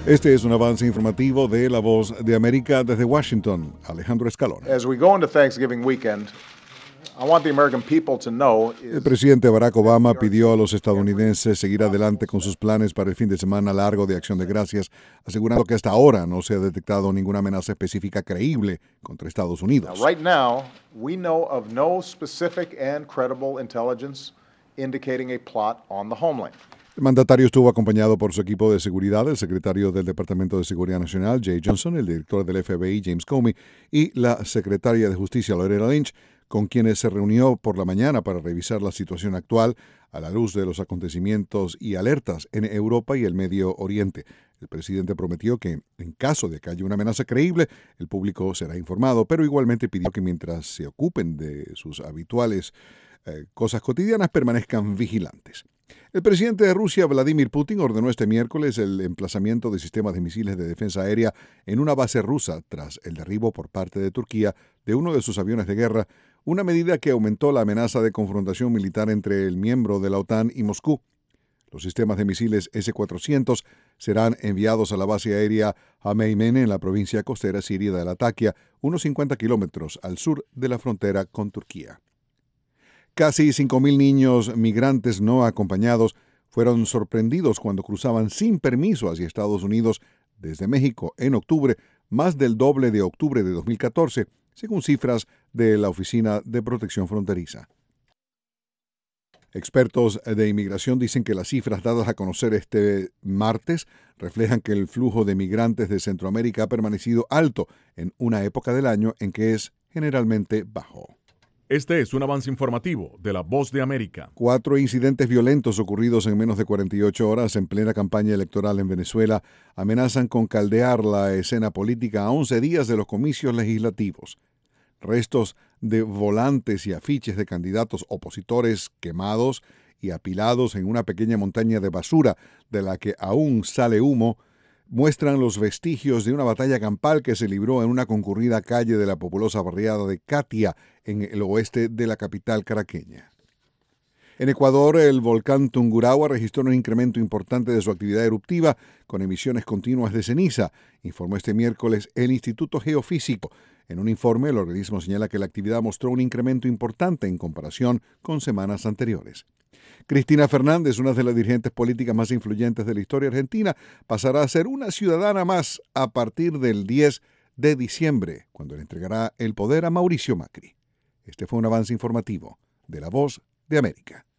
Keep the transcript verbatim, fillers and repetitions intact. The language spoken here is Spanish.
Este es un avance informativo de La Voz de América desde Washington. Alejandro Escalona. As we go into Thanksgiving weekend, I want the American people to know El presidente Barack Obama pidió a los estadounidenses seguir adelante con sus planes para el fin de semana largo de Acción de Gracias, asegurando que hasta ahora no se ha detectado ninguna amenaza específica creíble contra Estados Unidos. Now, right now, we know of no specific and credible intelligence indicating a plot on the homeland. El mandatario estuvo acompañado por su equipo de seguridad, el secretario del Departamento de Seguridad Nacional, Jay Johnson, el director del F B I, James Comey, y la secretaria de Justicia, Loretta Lynch, con quienes se reunió por la mañana para revisar la situación actual a la luz de los acontecimientos y alertas en Europa y el Medio Oriente. El presidente prometió que, en caso de que haya una amenaza creíble, el público será informado, pero igualmente pidió que mientras se ocupen de sus habituales eh, cosas cotidianas, permanezcan vigilantes. El presidente de Rusia, Vladimir Putin, ordenó este miércoles el emplazamiento de sistemas de misiles de defensa aérea en una base rusa tras el derribo por parte de Turquía de uno de sus aviones de guerra, una medida que aumentó la amenaza de confrontación militar entre el miembro de la OTAN y Moscú. Los sistemas de misiles ese cuatrocientos serán enviados a la base aérea Hameimen en la provincia costera siria de Latakia, unos cincuenta kilómetros al sur de la frontera con Turquía. Casi cinco mil niños migrantes no acompañados fueron sorprendidos cuando cruzaban sin permiso hacia Estados Unidos desde México en octubre, más del doble de octubre de dos mil catorce, según cifras de la Oficina de Protección Fronteriza. Expertos de inmigración dicen que las cifras dadas a conocer este martes reflejan que el flujo de migrantes de Centroamérica ha permanecido alto en una época del año en que es generalmente bajo. Este es un avance informativo de La Voz de América. Cuatro incidentes violentos ocurridos en menos de cuarenta y ocho horas en plena campaña electoral en Venezuela amenazan con caldear la escena política a once días de los comicios legislativos. Restos de volantes y afiches de candidatos opositores quemados y apilados en una pequeña montaña de basura de la que aún sale humo muestran los vestigios de una batalla campal que se libró en una concurrida calle de la populosa barriada de Catia, en el oeste de la capital caraqueña. En Ecuador, el volcán Tungurahua registró un incremento importante de su actividad eruptiva con emisiones continuas de ceniza, informó este miércoles el Instituto Geofísico. En un informe, el organismo señala que la actividad mostró un incremento importante en comparación con semanas anteriores. Cristina Fernández, una de las dirigentes políticas más influyentes de la historia argentina, pasará a ser una ciudadana más a partir del diez de diciembre, cuando le entregará el poder a Mauricio Macri. Este fue un avance informativo de La Voz de América.